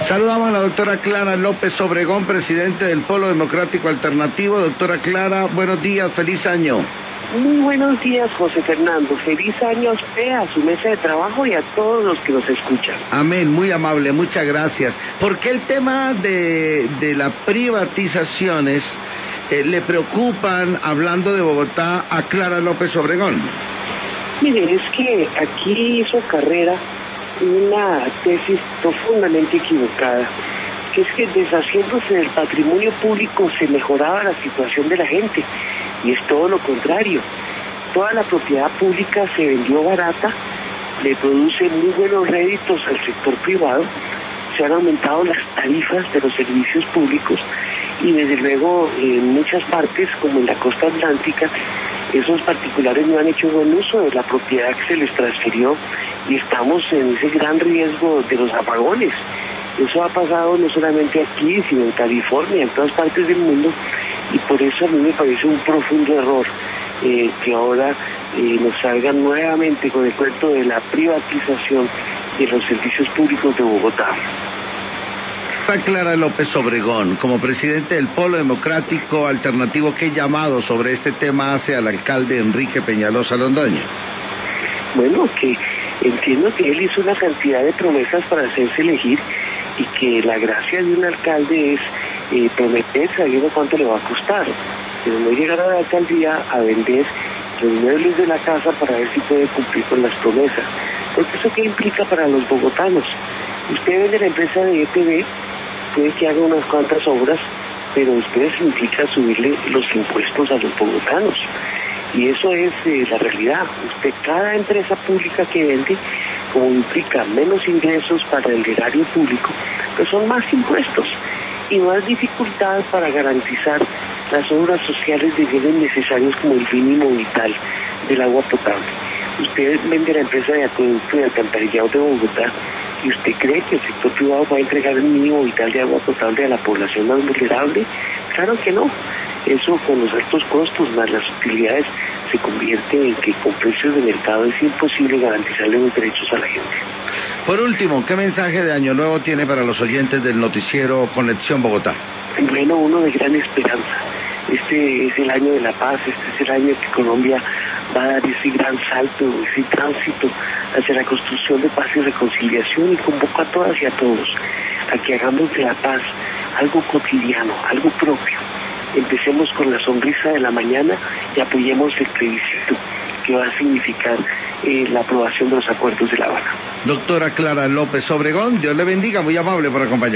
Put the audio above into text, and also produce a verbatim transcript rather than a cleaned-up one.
Saludamos a la doctora Clara López Obregón, presidente del Polo Democrático Alternativo. Doctora Clara, buenos días, feliz año. Muy buenos días, José Fernando. Feliz año a usted, a su mesa de trabajo y a todos los que nos escuchan. Amén, muy amable, muchas gracias. ¿Por qué el tema de, de las privatizaciones eh, le preocupan, hablando de Bogotá, a Clara López Obregón? Mire, es que aquí hizo carrera una tesis profundamente equivocada, que es que deshaciéndose del patrimonio público se mejoraba la situación de la gente, y es todo lo contrario. Toda la propiedad pública se vendió barata, le produce muy buenos réditos al sector privado, se han aumentado las tarifas de los servicios públicos y desde luego en muchas partes, como en la costa atlántica, esos particulares no han hecho buen uso de la propiedad que se les transfirió y estamos en ese gran riesgo de los apagones. Eso ha pasado no solamente aquí, sino en California, en todas partes del mundo, y por eso a mí me parece un profundo error eh, que ahora eh, nos salgan nuevamente con el cuento de la privatización de los servicios públicos de Bogotá. Clara López Obregón, como presidente del Polo Democrático Alternativo, ¿qué llamado sobre este tema hace al alcalde Enrique Peñalosa Londoño? Bueno, que entiendo que él hizo una cantidad de promesas para hacerse elegir y que la gracia de un alcalde es eh, prometer sabiendo cuánto le va a costar, pero no llegar a la alcaldía a vender los muebles de la casa para ver si puede cumplir con las promesas. Porque eso qué implica para los bogotanos. Usted vende la empresa de E P B, puede que haga unas cuantas obras, pero después implica subirle los impuestos a los bogotanos. Y eso es eh, la realidad. Usted, cada empresa pública que vende, como implica menos ingresos para el erario público, pues son más impuestos y más dificultad para garantizar las obras sociales de bienes necesarios como el mínimo vital del agua potable. Usted vende la empresa de acueducto y alcantarillado de Bogotá y usted cree que el sector privado va a entregar el mínimo vital de agua potable a la población más vulnerable. Claro que no. Eso, con los altos costos más las utilidades, se convierte en que con precios de mercado es imposible garantizarle los derechos a la gente. Por último, ¿qué mensaje de Año Nuevo tiene para los oyentes del noticiero Conexión Bogotá? Bueno, uno de gran esperanza. Este es el año de la paz, este es el año que Colombia va a dar ese gran salto, ese tránsito hacia la construcción de paz y reconciliación, y convoco a todas y a todos a que hagamos de la paz algo cotidiano, algo propio. Empecemos con la sonrisa de la mañana y apoyemos el plebiscito que va a significar eh, la aprobación de los acuerdos de La Habana. Doctora Clara López Obregón, Dios le bendiga, muy amable por acompañarnos.